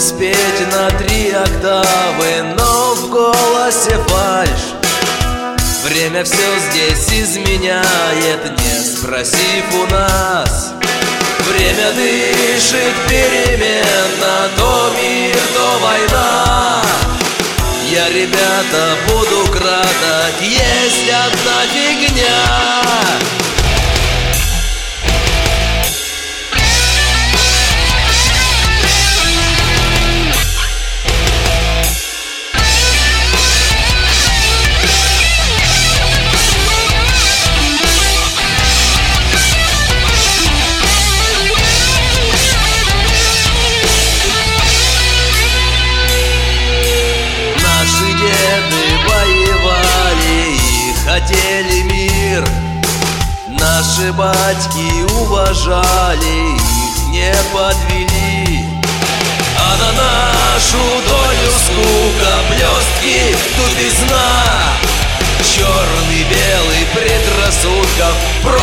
спеть на 3 октавы, но в голосе фальшь. Время все здесь изменяет, не спросив у нас. Время дышит переменно, то мир, то война. Я, ребята, буду краток, есть одна фигня. Хотели мир, наши батьки уважали, их не подвели. А на нашу долю скука, блестки, тупизна, черный-белый предрассудков.